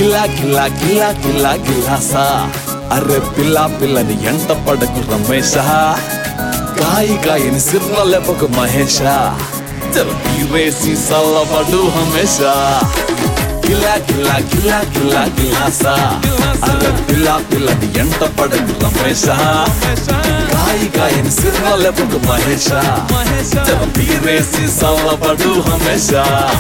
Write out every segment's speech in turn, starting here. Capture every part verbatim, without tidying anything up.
గిల్లా గిల్లా గిల్లా గిల్లా గిల్లాసా అర్రె పిల్ల పిల్లని ఎంట పడకు రమేశ గాయి గాయని సిర్ర లేపకు మహేష వేసి సల్లబడు హమేషా గిల్లా గిల్లా గిల్లా గిల్లా గిల్లాసా అర్రె పిల్ల పిల్లని ఎంట పడకు రమేశ గాయి గాయని సిర్ర లేపకు మహేష వేసి సల్లబడు హమేషా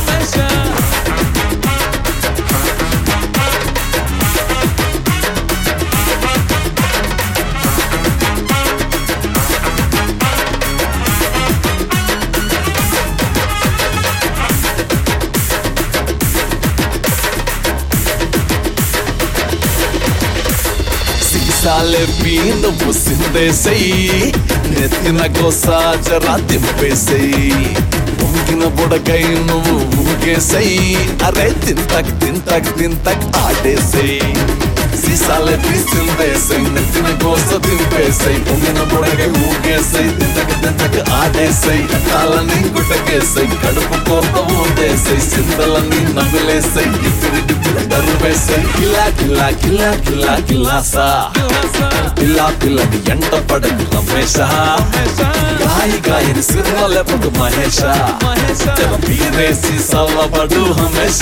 సాలే నువ్వు సిందేసేయి నెత్తిన కోసా జరా దింపేసేయి పొంగిన బుడకై నువ్వు ఊగేసేయి అరే తింతక్ తింతక్ తింతక్ ఆడేసేయి సీసాలే సిందేసేయి నెత్తిన కోస దింపేసేయి పొంగిన బుడకై ఊగేసేయి తింతక్ తింతక్ ఆడేసేయి కాలని గుట్టకేసేయి కడుపు కోత ఊడేసేయి సిందలని నవ్వులేసేయి డిప్పిరి డిప్పిరి దరువేసేయి గిల్లా గిల్లా గిల్లా గిల్లా గిల్లాసా పిల్ల పిల్లని ఎంట పడకు రమేశ గాయి గాయని సిర్ర లేపకు మహేష వీరేసి సల్లబడు హమేష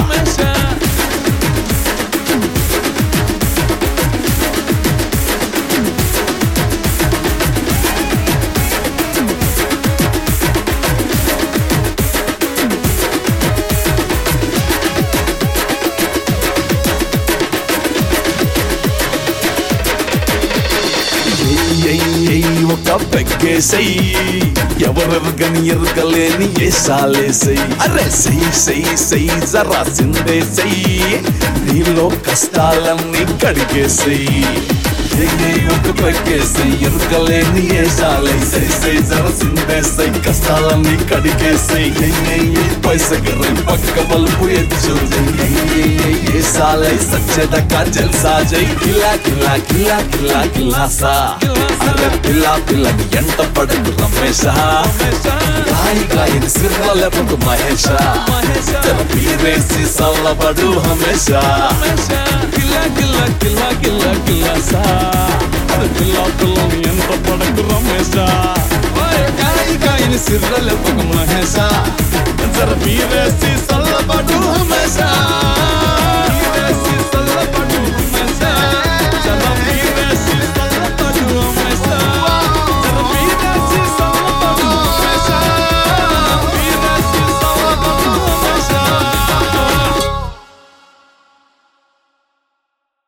ఒక పెగ్గేసై ఎవరెవగని ఎరగలేని ఏసాలేసై అరే సై సై సై జరా సిందేసై నీలో కష్టాలన్నీ కడిగేసై ఒక పెగ్గేసై ఎరగలేని ఏసాలై సై సై జరా సిందేసై కష్టాలన్నీ కడిగేసై పైసగరై పక్క బల్పు ఎచ్చు ఏసాలై సచ్చేదక్క జల్సా జై గిల్లా గిల్లా గిల్లా గిల్లా గిల్లాసా అరే పిల్ల పిల్లని ఎంట పడకు రమేశ గాయి గాయని సిర్ర లేపకు మహేష వీరేసి సల్లబడు హమేష గిల్లా గిల్లా గిల్లా గిల్లా గిల్లాసా అరే పిల్ల పిల్లని ఎంట పడకు రమేశ గాయి గాయని సిర్ర లేపకు మహేష వీరేసి సల్లబడు హమేష